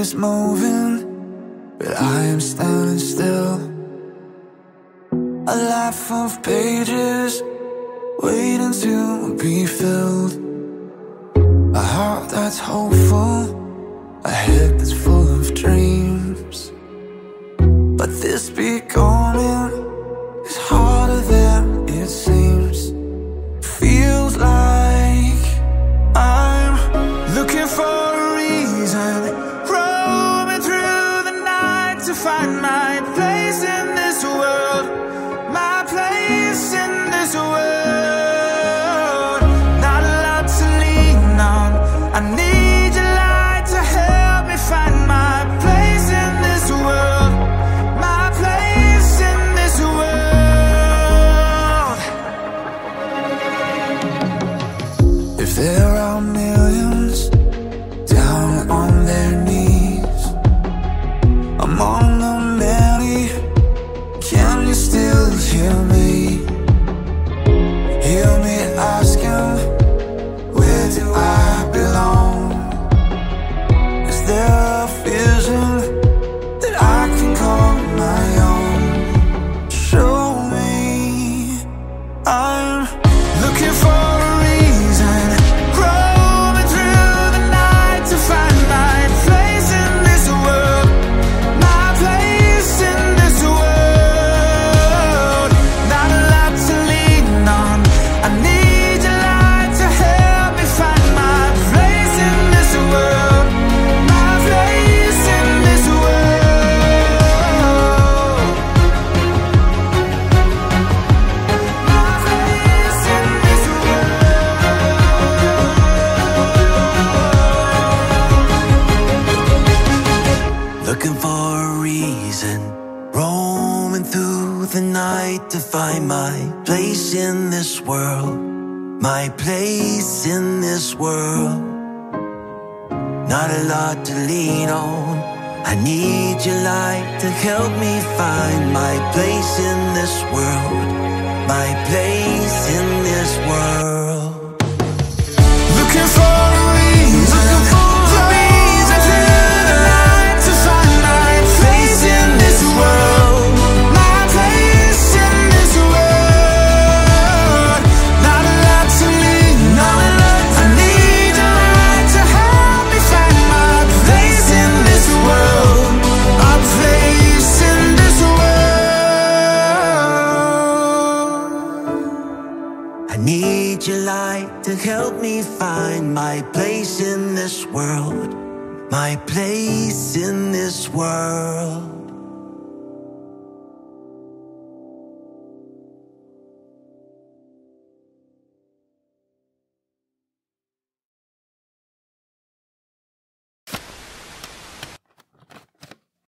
is moving, but I am standing still. A life of pages waiting to be filled. A heart that's hopeful, a head that's full of dreams. But this becoming is harder than it seems. Feels like I'm looking for a reason, roaming through the night to find my place in this world, my place in this world. Not a lot to lean on, I need your light to help me find my place in this world, my place in this world. If there are millions down on their knees among the many, can you still hear me? Hear me asking, where do I belong? Is there a vision that I can call my own? Show me. I'm looking for a reason, roaming through the night to find my place in this world, my place in this world. Not a lot to lean on, I need your light to help me find my place in this world, my place in this world, my place in this world. Looking for a reason, roaming through the night to find my place in this world, my place in this world. Not a lot to lean on, I need your light to help me find my place in this world, my place in this world. Looking for a reason, roaming through the night to find my place in this world, my place in this world. Not a lot to lean on, I need your light to help me find my place in this world, my place in this world. I need your light to help me find my place in this world, my place in this world.